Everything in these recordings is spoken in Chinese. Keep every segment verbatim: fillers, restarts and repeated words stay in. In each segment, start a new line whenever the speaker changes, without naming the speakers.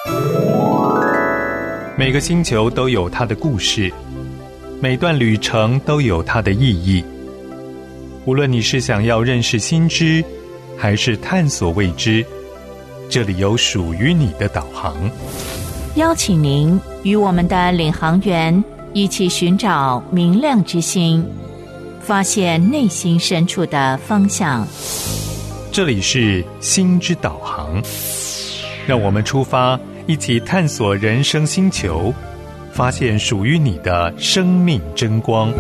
每个星球都有它的故事，每段旅程都有它的意义。无论你是想要认识新知，还是探索未知，这里有属于你的导航。
邀请您与我们的领航员一起寻找明亮之星，发现内心深处的方向。
这里是心之导航，让我们出发，一起探索人生星球，发现属于你的生命真光。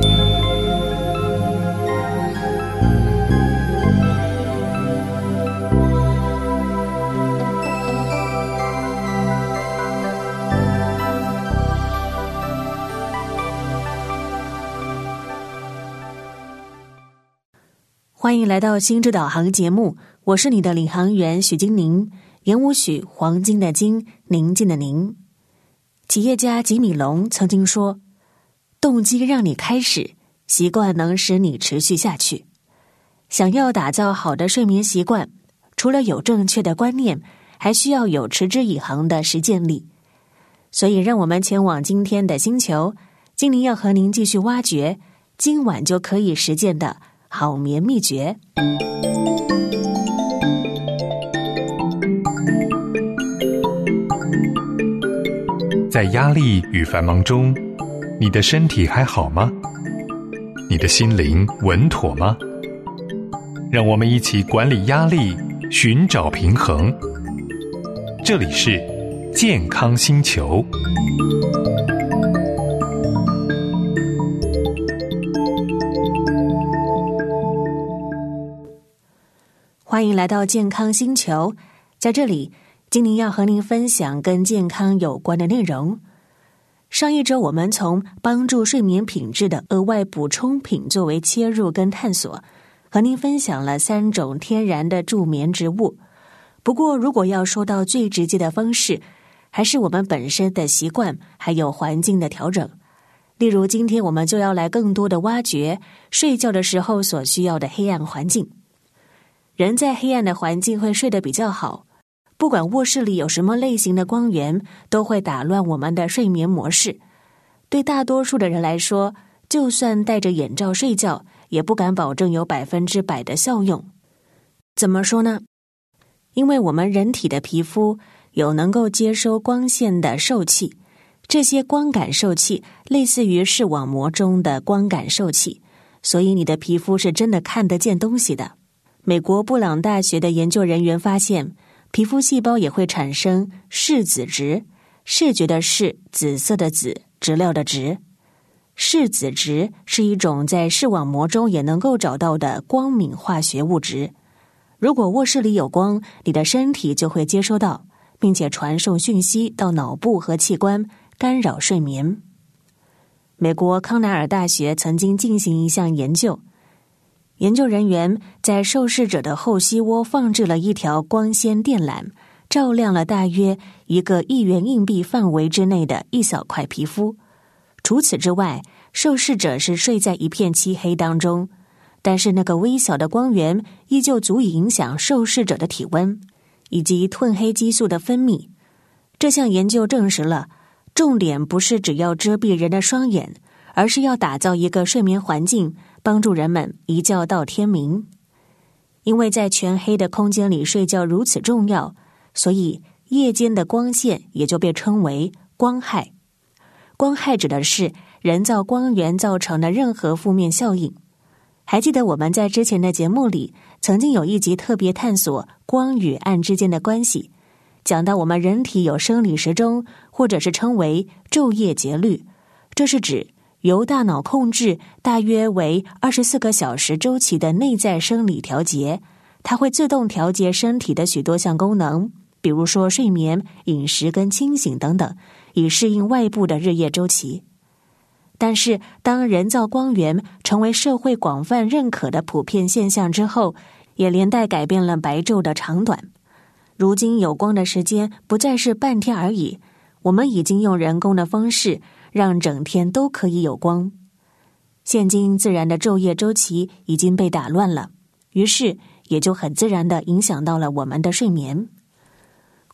欢迎来到心之导航节目，我是你的领航员许金宁，言无许，黄金的金，宁静的宁。企业家吉米龙曾经说，动机让你开始，习惯能使你持续下去。想要打造好的睡眠习惯，除了有正确的观念，还需要有持之以恒的实践力。所以让我们前往今天的星球，金宁要和您继续挖掘今晚就可以实践的好眠秘诀。
在压力与繁忙中，你的身体还好吗？你的心灵稳妥吗？让我们一起管理压力，寻找平衡。这里是健康星球。
欢迎来到健康星球，在这里金宁要和您分享跟健康有关的内容。上一周我们从帮助睡眠品质的额外补充品作为切入跟探索，和您分享了三种天然的助眠植物。不过如果要说到最直接的方式，还是我们本身的习惯还有环境的调整。例如今天我们就要来更多的挖掘睡觉的时候所需要的黑暗环境。人在黑暗的环境会睡得比较好，不管卧室里有什么类型的光源，都会打乱我们的睡眠模式。对大多数的人来说，就算戴着眼罩睡觉，也不敢保证有百分之百的效用。怎么说呢？因为我们人体的皮肤有能够接收光线的受器，这些光感受器类似于视网膜中的光感受器，所以你的皮肤是真的看得见东西的。美国布朗大学的研究人员发现，皮肤细胞也会产生视紫质，视觉的视，紫色的紫，质料的质。视紫质是一种在视网膜中也能够找到的光敏化学物质。如果卧室里有光，你的身体就会接收到，并且传送讯息到脑部和器官，干扰睡眠。美国康奈尔大学曾经进行一项研究，研究人员在受试者的后膝窝放置了一条光纤电缆，照亮了大约一个一元硬币范围之内的一小块皮肤。除此之外，受试者是睡在一片漆黑当中，但是那个微小的光源依旧足以影响受试者的体温以及褪黑激素的分泌。这项研究证实了，重点不是只要遮蔽人的双眼，而是要打造一个睡眠环境，帮助人们一觉到天明。因为在全黑的空间里睡觉如此重要，所以夜间的光线也就被称为光害。光害指的是人造光源造成的任何负面效应。还记得我们在之前的节目里曾经有一集特别探索光与暗之间的关系，讲到我们人体有生理时钟，或者是称为昼夜节律，这是指由大脑控制大约为二十四个小时周期的内在生理调节，它会自动调节身体的许多项功能，比如说睡眠、饮食跟清醒等等，以适应外部的日夜周期。但是当人造光源成为社会广泛认可的普遍现象之后，也连带改变了白昼的长短。如今有光的时间不再是半天而已，我们已经用人工的方式让整天都可以有光。现今自然的昼夜周期已经被打乱了，于是也就很自然地影响到了我们的睡眠。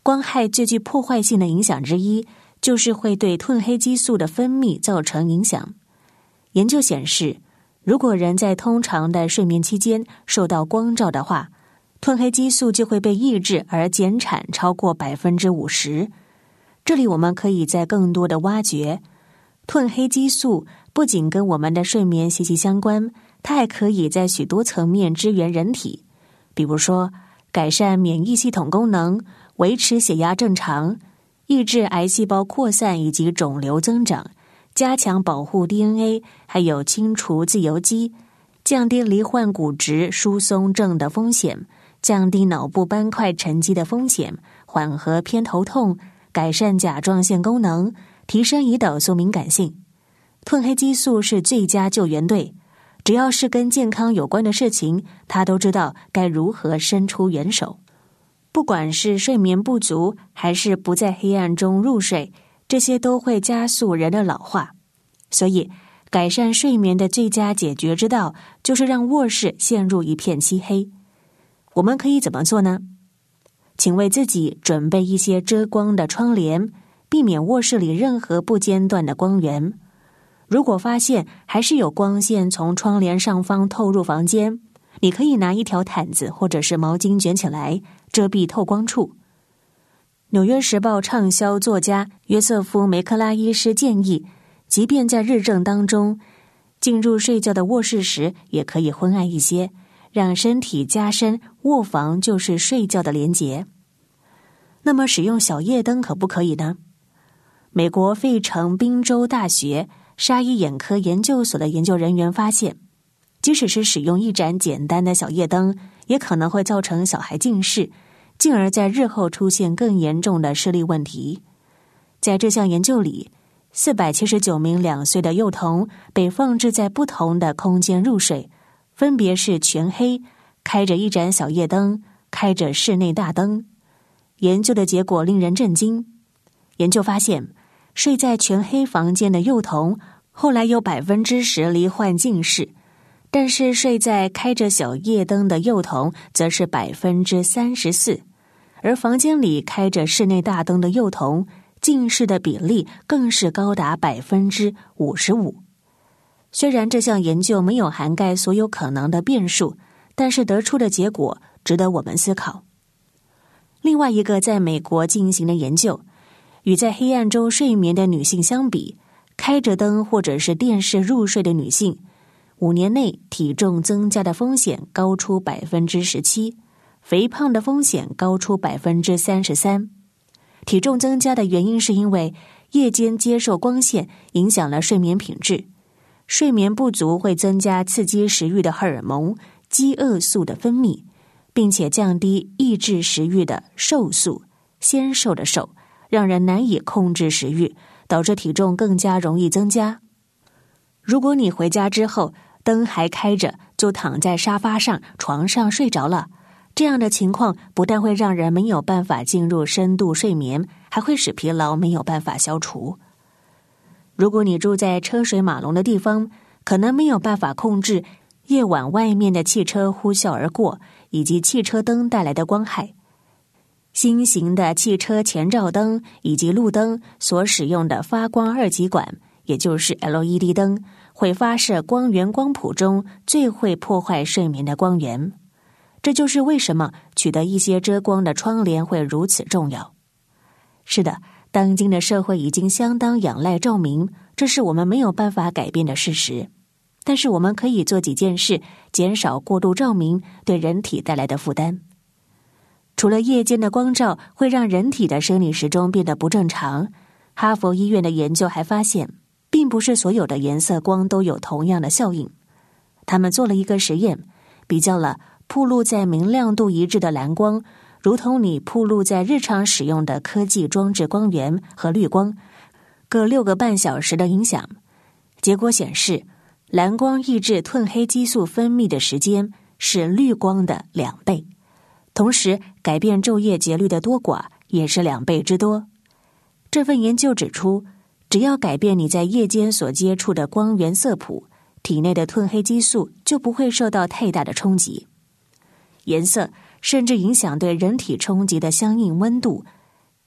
光害最具破坏性的影响之一，就是会对褪黑激素的分泌造成影响。研究显示，如果人在通常的睡眠期间受到光照的话，褪黑激素就会被抑制而减产超过 百分之五十。 这里我们可以再更多的挖掘，褪黑激素不仅跟我们的睡眠息息相关，它还可以在许多层面支援人体，比如说改善免疫系统功能，维持血压正常，抑制癌细胞扩散以及肿瘤增长，加强保护 D N A， 还有清除自由基，降低罹患骨质疏松症的风险，降低脑部斑块沉积的风险，缓和偏头痛，改善甲状腺功能，提升胰岛素敏感性。褪黑激素是最佳救援队，只要是跟健康有关的事情，他都知道该如何伸出援手。不管是睡眠不足，还是不在黑暗中入睡，这些都会加速人的老化。所以，改善睡眠的最佳解决之道，就是让卧室陷入一片漆黑。我们可以怎么做呢？请为自己准备一些遮光的窗帘，避免卧室里任何不间断的光源。如果发现还是有光线从窗帘上方透入房间，你可以拿一条毯子或者是毛巾卷起来，遮蔽透光处。纽约时报畅销作家约瑟夫·梅克拉医师建议，即便在日正当中，进入睡觉的卧室时也可以昏暗一些，让身体加深卧房就是睡觉的连结。那么使用小夜灯可不可以呢？美国费城宾州大学沙伊眼科研究所的研究人员发现，即使是使用一盏简单的小夜灯，也可能会造成小孩近视，进而在日后出现更严重的视力问题。在这项研究里，四百七十九名两岁的幼童被放置在不同的空间入睡，分别是全黑、开着一盏小夜灯、开着室内大灯。研究的结果令人震惊。研究发现，睡在全黑房间的幼童后来有 百分之十 罹患近视，但是睡在开着小夜灯的幼童则是 百分之三十四， 而房间里开着室内大灯的幼童近视的比例更是高达 百分之五十五。 虽然这项研究没有涵盖所有可能的变数，但是得出的结果值得我们思考。另外一个在美国进行的研究，与在黑暗中睡眠的女性相比，开着灯或者是电视入睡的女性，五年内体重增加的风险高出 百分之十七， 肥胖的风险高出 百分之三十三。 体重增加的原因是因为夜间接受光线影响了睡眠品质，睡眠不足会增加刺激食欲的荷尔蒙饥饿素的分泌，并且降低抑制食欲的瘦素，纤瘦的瘦，让人难以控制食欲，导致体重更加容易增加。如果你回家之后灯还开着，就躺在沙发上、床上睡着了，这样的情况不但会让人没有办法进入深度睡眠，还会使疲劳没有办法消除。如果你住在车水马龙的地方，可能没有办法控制夜晚外面的汽车呼啸而过，以及汽车灯带来的光害。新型的汽车前照灯以及路灯所使用的发光二极管，也就是 L E D 灯，会发射光源光谱中最会破坏睡眠的光源。这就是为什么取得一些遮光的窗帘会如此重要。是的，当今的社会已经相当仰赖照明，这是我们没有办法改变的事实。但是我们可以做几件事，减少过度照明对人体带来的负担。除了夜间的光照会让人体的生理时钟变得不正常，哈佛医院的研究还发现，并不是所有的颜色光都有同样的效应。他们做了一个实验，比较了暴露在明亮度一致的蓝光，如同你暴露在日常使用的科技装置光源和绿光，各六个半小时的影响。结果显示，蓝光抑制褪黑激素分泌的时间是绿光的两倍，同时改变昼夜节律的多寡也是两倍之多。这份研究指出，只要改变你在夜间所接触的光源色谱，体内的褪黑激素就不会受到太大的冲击。颜色甚至影响对人体冲击的相应温度，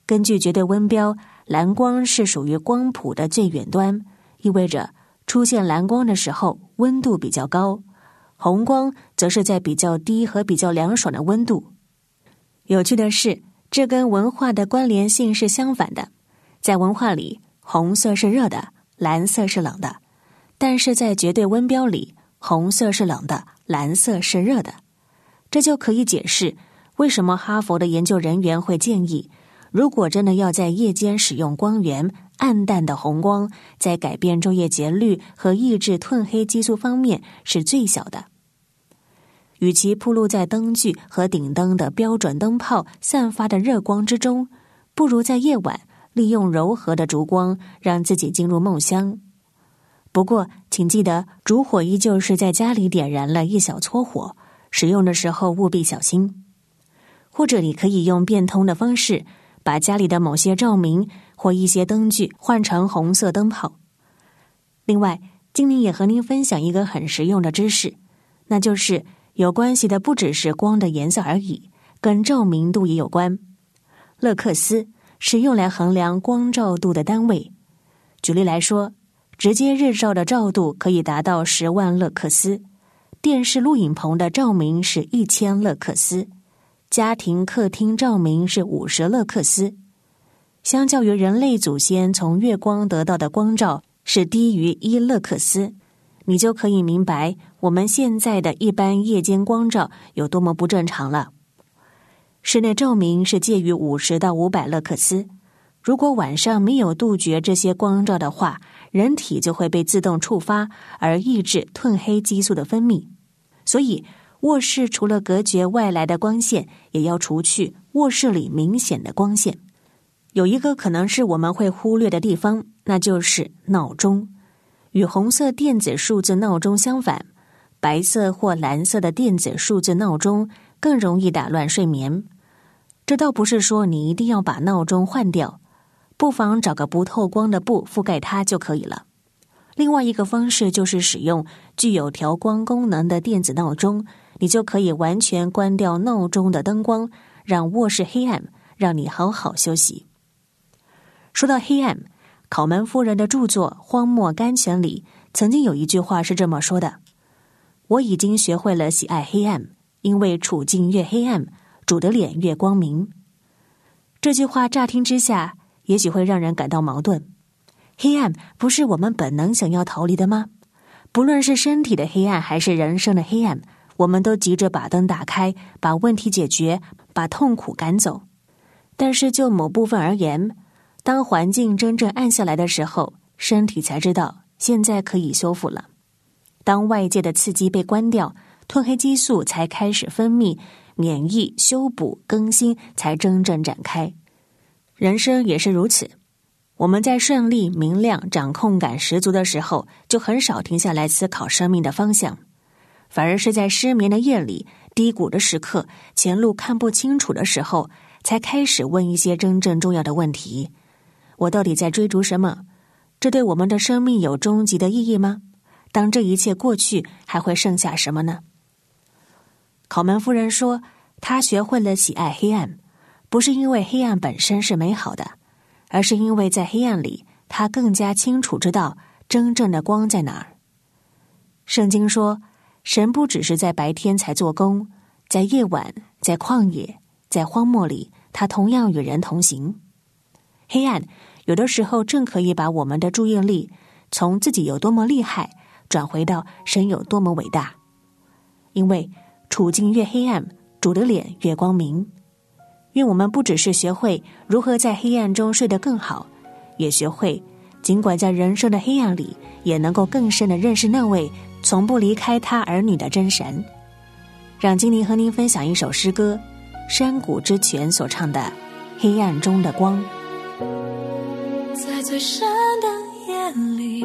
根据绝对温标，蓝光是属于光谱的最远端，意味着出现蓝光的时候温度比较高，红光则是在比较低和比较凉爽的温度。有趣的是，这跟文化的关联性是相反的。在文化里，红色是热的，蓝色是冷的，但是在绝对温标里，红色是冷的，蓝色是热的。这就可以解释为什么哈佛的研究人员会建议，如果真的要在夜间使用光源，暗淡的红光在改变昼夜节律和抑制褪黑激素方面是最小的。与其暴露在灯具和顶灯的标准灯泡散发的热光之中，不如在夜晚利用柔和的烛光让自己进入梦乡。不过请记得，烛火依旧是在家里点燃了一小撮火，使用的时候务必小心。或者你可以用变通的方式，把家里的某些照明或一些灯具换成红色灯泡。另外，精灵也和您分享一个很实用的知识，那就是有关系的不只是光的颜色而已，跟照明度也有关。勒克斯是用来衡量光照度的单位。举例来说，直接日照的照度可以达到十万勒克斯，电视录影棚的照明是一千勒克斯，家庭客厅照明是五十勒克斯。相较于人类祖先从月光得到的光照是低于一勒克斯，你就可以明白我们现在的一般夜间光照有多么不正常了。室内照明是介于五十到五百勒克斯，如果晚上没有杜绝这些光照的话，人体就会被自动触发而抑制褪黑激素的分泌。所以卧室除了隔绝外来的光线，也要除去卧室里明显的光线。有一个可能是我们会忽略的地方，那就是闹钟。与红色电子数字闹钟相反，白色或蓝色的电子数字闹钟更容易打乱睡眠。这倒不是说你一定要把闹钟换掉，不妨找个不透光的布覆盖它就可以了。另外一个方式就是使用具有调光功能的电子闹钟，你就可以完全关掉闹钟的灯光，让卧室黑暗，让你好好休息。说到黑暗，考门夫人的著作《荒漠甘泉》里曾经有一句话是这么说的：我已经学会了喜爱黑暗，因为处境越黑暗，主的脸越光明。这句话乍听之下也许会让人感到矛盾，黑暗不是我们本能想要逃离的吗？不论是身体的黑暗还是人生的黑暗，我们都急着把灯打开，把问题解决，把痛苦赶走。但是就某部分而言，当环境真正暗下来的时候，身体才知道现在可以修复了。当外界的刺激被关掉，褪黑激素才开始分泌，免疫、修补、更新才真正展开。人生也是如此，我们在顺利、明亮、掌控感十足的时候，就很少停下来思考生命的方向，反而是在失眠的夜里、低谷的时刻、前路看不清楚的时候，才开始问一些真正重要的问题。我到底在追逐什么？这对我们的生命有终极的意义吗？当这一切过去，还会剩下什么呢？考门夫人说，她学会了喜爱黑暗，不是因为黑暗本身是美好的，而是因为在黑暗里，她更加清楚知道真正的光在哪儿。圣经说，神不只是在白天才做工，在夜晚，在旷野，在荒漠里，他同样与人同行。黑暗有的时候正可以把我们的注意力从自己有多么厉害转回到神有多么伟大。因为处境越黑暗，主的脸越光明。愿我们不只是学会如何在黑暗中睡得更好，也学会尽管在人生的黑暗里，也能够更深地认识那位从不离开他儿女的真神。让精灵和您分享一首诗歌，山谷之泉所唱的《黑暗中的光》。
在最深的夜里，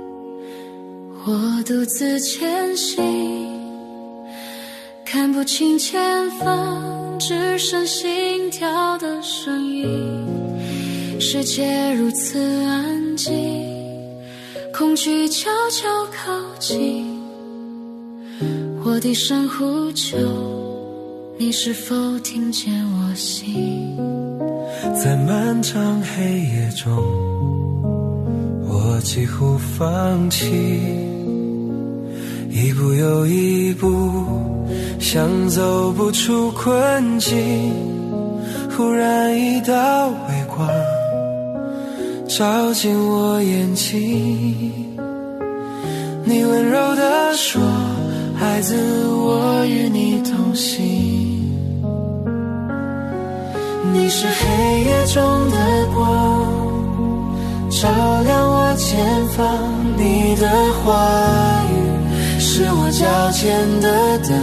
我独自前行，看不清前方，只剩心跳的声音。世界如此安静，恐惧悄悄靠近，我低声呼求，你是否听见我心？
在漫长黑夜中，我几乎放弃，一步又一步想走不出困境，忽然一道微光照进我眼睛，你温柔地说，孩子，我与你同行。你是黑夜中的光，照亮我前方，你的话语是我脚前的灯，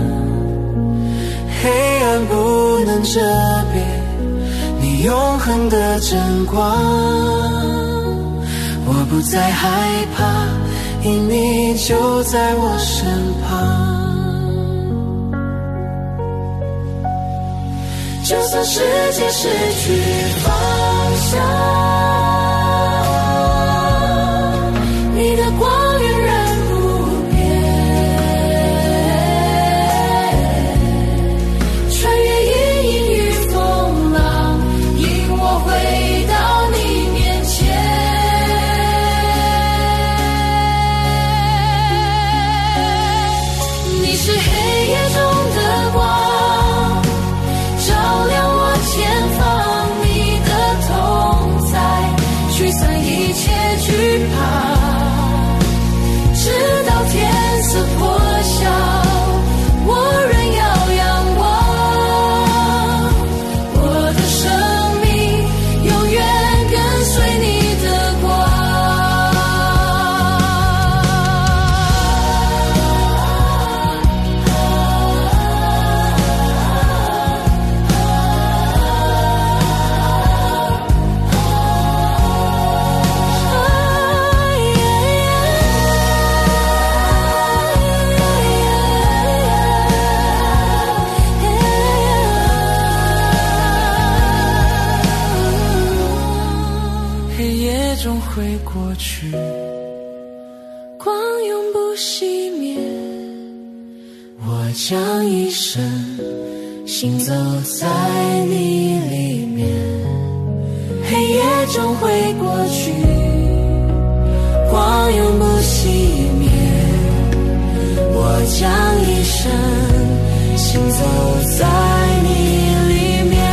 黑暗不能遮蔽你永恒的真光。我不再害怕，因你就在我身旁。就算世界失去方向，你的光源仍不变，穿越阴影与风浪，引我回到你面前。你是黑夜中的光，惧怕，直到天色破晓，我仍要仰望，我的生命永远跟随你的光。终会过去，光永不熄灭，我将一生行走在你里面。黑夜终会过去，光永不熄灭，我将一生行走在你里面。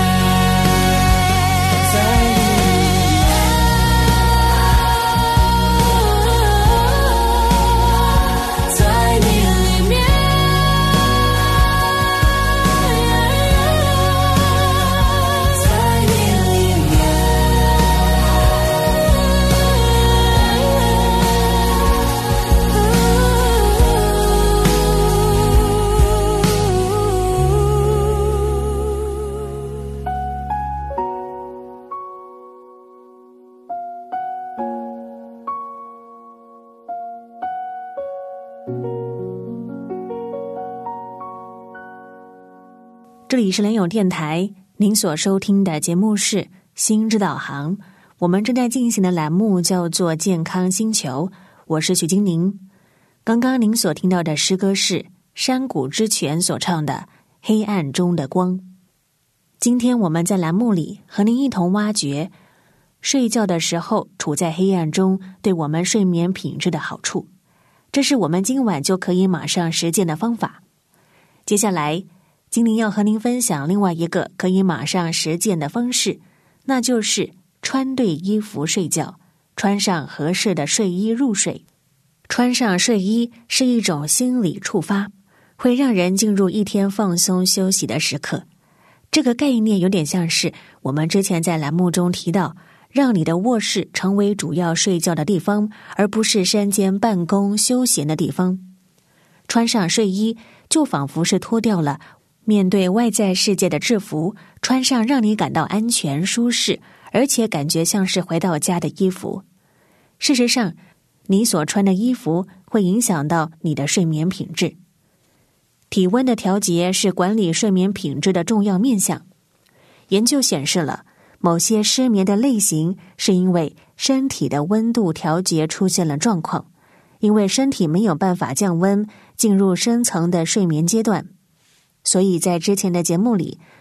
这里是联友电台，您所收听的节目是心之导航，我们正在进行的栏目叫做健康星球，我是许金玲。刚刚您所听到的诗歌是山谷之泉所唱的黑暗中的光。今天我们在栏目里和您一同挖掘睡觉的时候处在黑暗中对我们睡眠品质的好处，这是我们今晚就可以马上实践的方法。接下来金玲要和您分享另外一个可以马上实践的方式，那就是穿对衣服睡觉，穿上合适的睡衣入睡。穿上睡衣是一种心理触发，会让人进入一天放松休息的时刻。这个概念有点像是我们之前在栏目中提到，让你的卧室成为主要睡觉的地方，而不是山间办公休闲的地方。穿上睡衣就仿佛是脱掉了面对外在世界的制服，穿上让你感到安全舒适，而且感觉像是回到家的衣服。事实上，你所穿的衣服会影响到你的睡眠品质。体温的调节是管理睡眠品质的重要面向。研究显示了，某些失眠的类型是因为身体的温度调节出现了状况，因为身体没有办法降温，进入深层的睡眠阶段。所以在之前的节目里，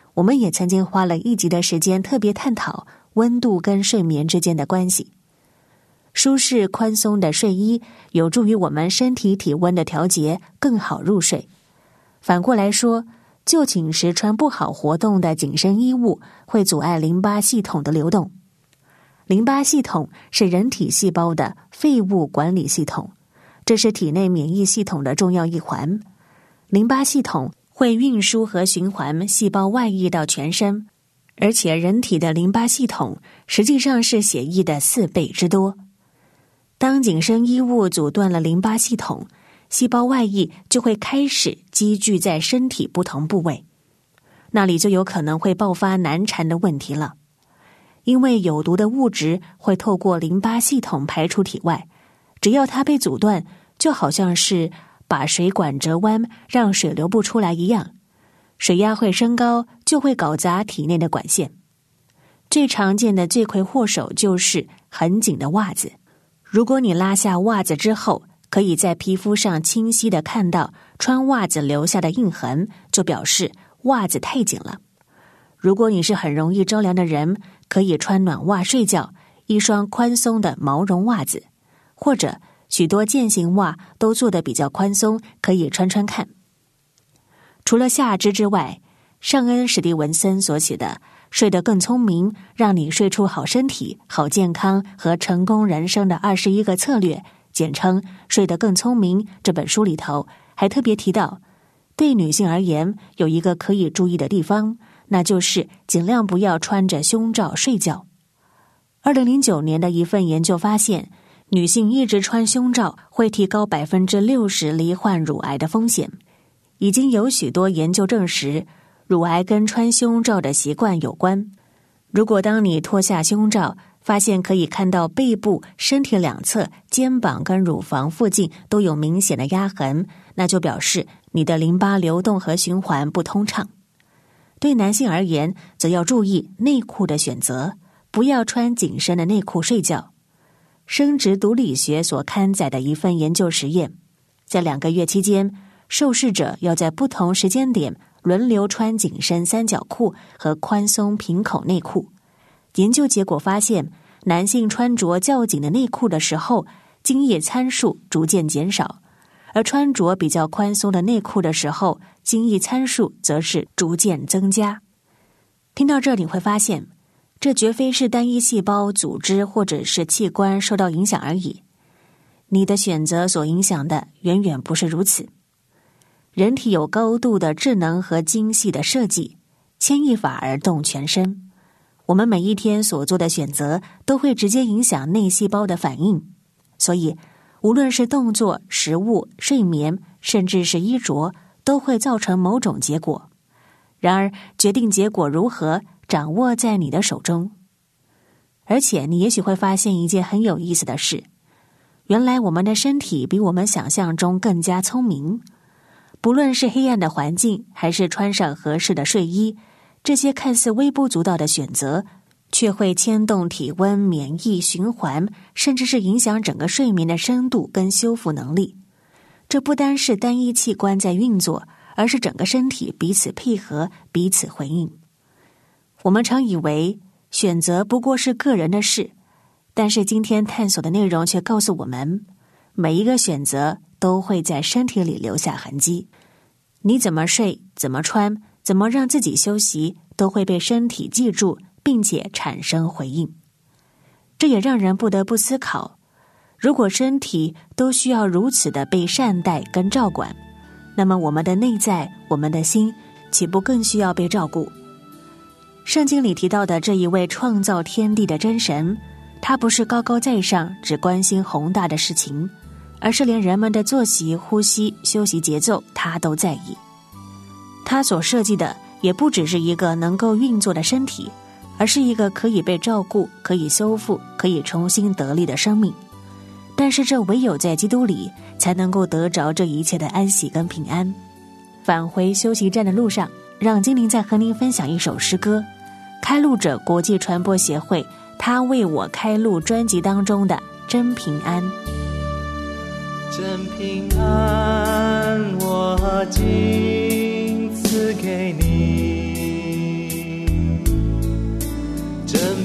我们也曾经花了一集的时间特别探讨温度跟睡眠之间的关系。舒适宽松的睡衣有助于我们身体体温的调节，更好入睡。反过来说，就寝时穿不好活动的紧身衣物会阻碍淋巴系统的流动。淋巴系统是人体细胞的废物管理系统，这是体内免疫系统的重要一环。淋巴系统会运输和循环细胞外溢到全身，而且人体的淋巴系统实际上是血液的四倍之多。当紧身衣物阻断了淋巴系统，细胞外溢就会开始积聚在身体不同部位，那里就有可能会爆发难缠的问题了。因为有毒的物质会透过淋巴系统排出体外，只要它被阻断，就好像是把水管折弯，让水流不出来一样，水压会升高，就会搞砸体内的管线。最常见的罪魁祸首就是很紧的袜子。如果你拉下袜子之后，可以在皮肤上清晰地看到穿袜子留下的印痕，就表示袜子太紧了。如果你是很容易着凉的人，可以穿暖袜睡觉，一双宽松的毛绒袜子，或者许多健行袜都做得比较宽松，可以穿穿看。除了下肢之外，尚恩·史蒂文森所写的睡得更聪明，让你睡出好身体、好健康和成功人生的二十一个策略，简称睡得更聪明，这本书里头还特别提到，对女性而言有一个可以注意的地方，那就是尽量不要穿着胸罩睡觉。二零零九年的一份研究发现，女性一直穿胸罩会提高百分之六十罹患乳癌的风险。已经有许多研究证实，乳癌跟穿胸罩的习惯有关。如果当你脱下胸罩，发现可以看到背部、身体两侧、肩膀跟乳房附近都有明显的压痕，那就表示你的淋巴流动和循环不通畅。对男性而言，则要注意内裤的选择，不要穿紧身的内裤睡觉。生殖毒理学所刊载的一份研究实验，在两个月期间，受试者要在不同时间点轮流穿紧身三角裤和宽松平口内裤。研究结果发现，男性穿着较紧的内裤的时候，精液参数逐渐减少，而穿着比较宽松的内裤的时候，精液参数则是逐渐增加。听到这，你会发现，这绝非是单一细胞、组织或者是器官受到影响而已。你的选择所影响的远远不是如此。人体有高度的智能和精细的设计，牵一发而动全身。我们每一天所做的选择都会直接影响内细胞的反应，所以无论是动作、食物、睡眠，甚至是衣着，都会造成某种结果。然而，决定结果如何，掌握在你的手中。而且，你也许会发现一件很有意思的事，原来我们的身体比我们想象中更加聪明。不论是黑暗的环境，还是穿上合适的睡衣，这些看似微不足道的选择，却会牵动体温、免疫、循环，甚至是影响整个睡眠的深度跟修复能力。这不单是单一器官在运作，而是整个身体彼此配合、彼此回应。我们常以为选择不过是个人的事，但是今天探索的内容却告诉我们，每一个选择都会在身体里留下痕迹。你怎么睡、怎么穿、怎么让自己休息，都会被身体记住，并且产生回应。这也让人不得不思考，如果身体都需要如此的被善待跟照管，那么我们的内在、我们的心，岂不更需要被照顾？圣经里提到的这一位创造天地的真神，他不是高高在上，只关心宏大的事情，而是连人们的作息、呼吸、休息节奏，他都在意。他所设计的也不只是一个能够运作的身体，而是一个可以被照顾、可以修复、可以重新得力的生命。但是这唯有在基督里，才能够得着这一切的安息跟平安。返回休息站的路上，让精灵再和您分享一首诗歌，开路者国际传播协会他为我开路专辑当中的真平安。
真平安我今赐给你，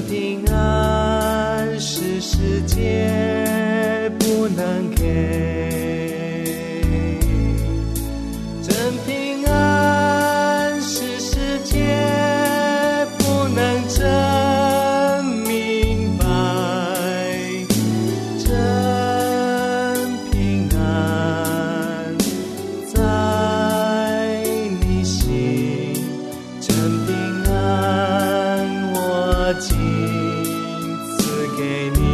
平安是世界不能给，真平安是世界不能真明白，真平安在你心，真平安我今赐给你。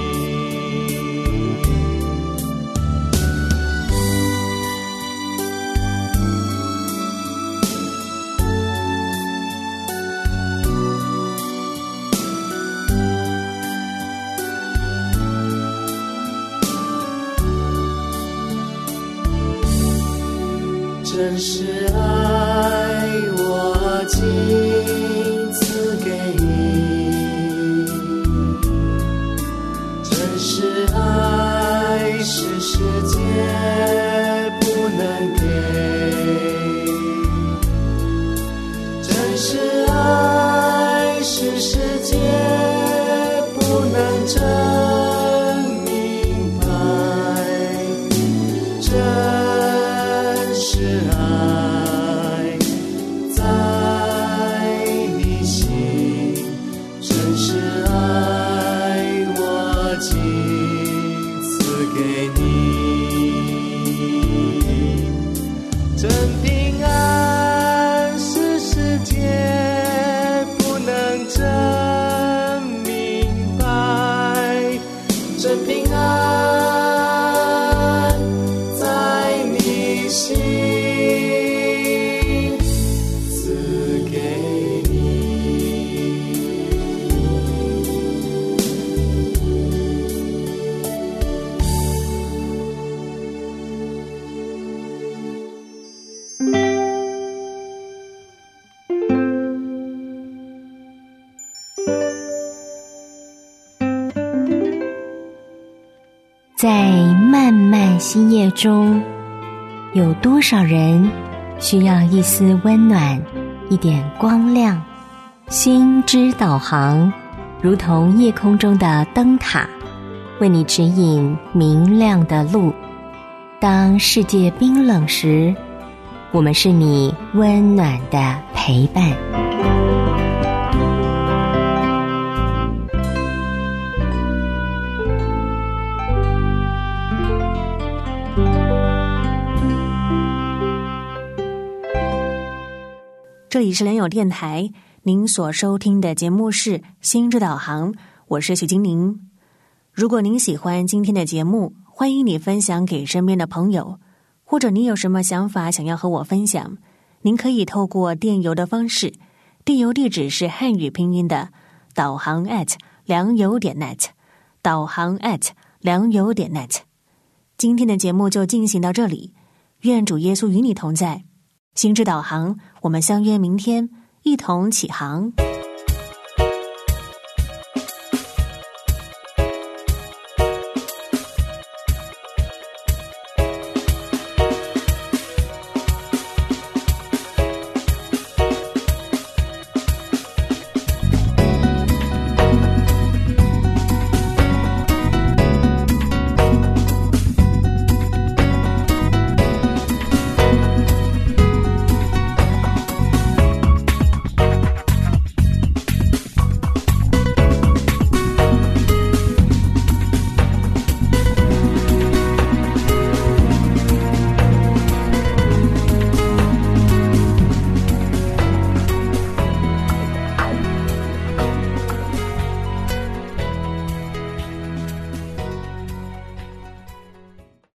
真是爱我今赐给你，真是爱是世界不能给，真是爱是世界不能真明白，真是爱在你心，真是爱我今赐给你，真平安是世界不能真明白，真平安在你心赐给你。
在漫漫星夜中，有多少人需要一丝温暖，一点光亮？心之导航，如同夜空中的灯塔，为你指引明亮的路。当世界冰冷时，我们是你温暖的陪伴。
这里是联友电台，您所收听的节目是心之导航，我是许金玲。如果您喜欢今天的节目，欢迎你分享给身边的朋友，或者你有什么想法想要和我分享，您可以透过电邮的方式，电邮地址是汉语拼音的导航 at 良友点 net， 导航 at 良友点 net。 今天的节目就进行到这里，愿主耶稣与你同在。心之导航，我们相约明天，一同起航。